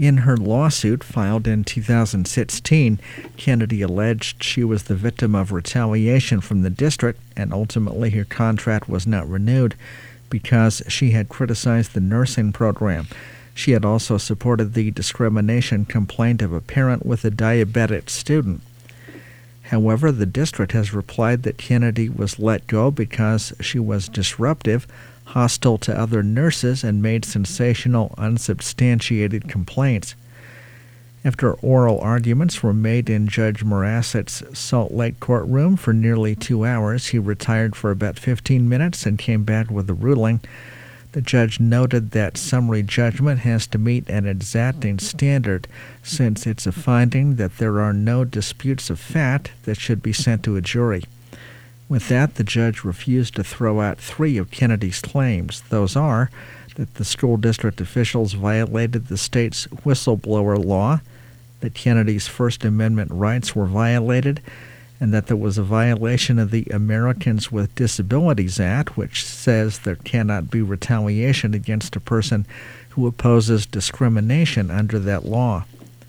In her lawsuit filed in 2016, Kennedy alleged she was the victim of retaliation from the district, and ultimately her contract was not renewed because she had criticized the nursing program. She had also supported the discrimination complaint of a parent with a diabetic student. However, the district has replied that Kennedy was let go because she was disruptive, hostile to other nurses, and made sensational, unsubstantiated complaints. After oral arguments were made in Judge Morasset's Salt Lake courtroom for nearly 2 hours, he retired for about 15 minutes and came back with a ruling. The judge noted that summary judgment has to meet an exacting standard, since it's a finding that there are no disputes of fact that should be sent to a jury. With that, the judge refused to throw out 3 of Kennedy's claims. Those are that the school district officials violated the state's whistleblower law, that Kennedy's First Amendment rights were violated, and that there was a violation of the Americans with Disabilities Act, which says there cannot be retaliation against a person who opposes discrimination under that law.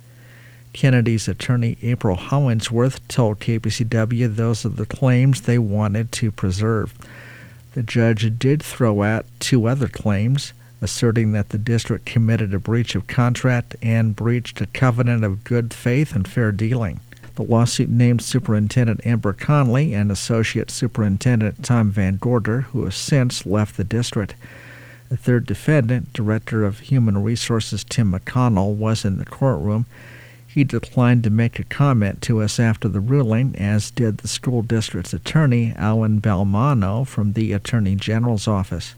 Kennedy's attorney, April Hollingsworth, told KPCW those are the claims they wanted to preserve. The judge did throw out 2 other claims, asserting that the district committed a breach of contract and breached a covenant of good faith and fair dealing. The lawsuit named Superintendent Amber Conley and Associate Superintendent Tom Van Gorder, who has since left the district. The third defendant, Director of Human Resources Tim McConnell, was in the courtroom. He declined to make a comment to us after the ruling, as did the school district's attorney, Alan Belmano, from the Attorney General's office.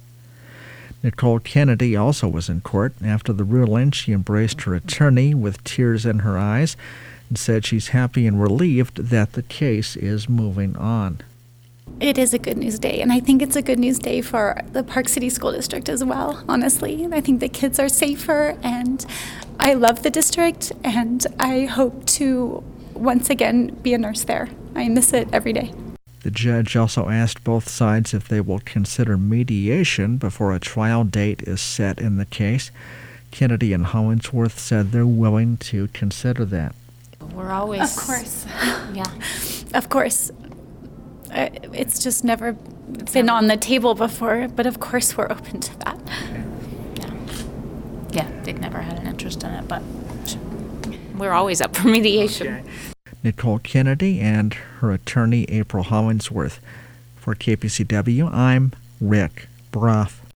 Nicole Kennedy also was in court. After the ruling, she embraced her attorney with tears in her eyes and said she's happy and relieved that the case is moving on. It is a good news day, and I think it's a good news day for the Park City School District as well, honestly. I think the kids are safer, and I love the district, and I hope to once again be a nurse there. I miss it every day. The judge also asked both sides if they will consider mediation before a trial date is set in the case. Kennedy and Hollingsworth said they're willing to consider that. We're always... Of course. Yeah. Of course. It's just never been on the table before, but of course we're open to that. Yeah, they've never had an interest in it, but we're always up for mediation. Okay. Nicole Kennedy and her attorney, April Hollingsworth. For KPCW, I'm Rick Broff.